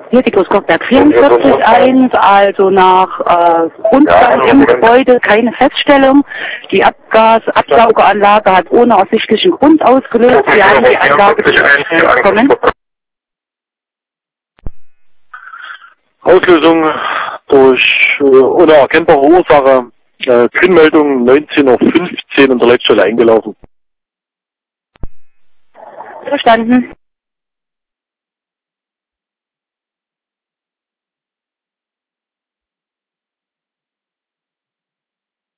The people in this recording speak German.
Hier die Großkochberg 44.1, also nach Grundgang im Gebäude keine Feststellung. Die Absaugeranlage hat ohne ersichtlichen Grund ausgelöst. Wir haben die Anlage bekommen. Auslösung durch unerkennbare Ursache. Kühnmeldung 19:15 Uhr in der Leitstelle eingelaufen. Verstanden.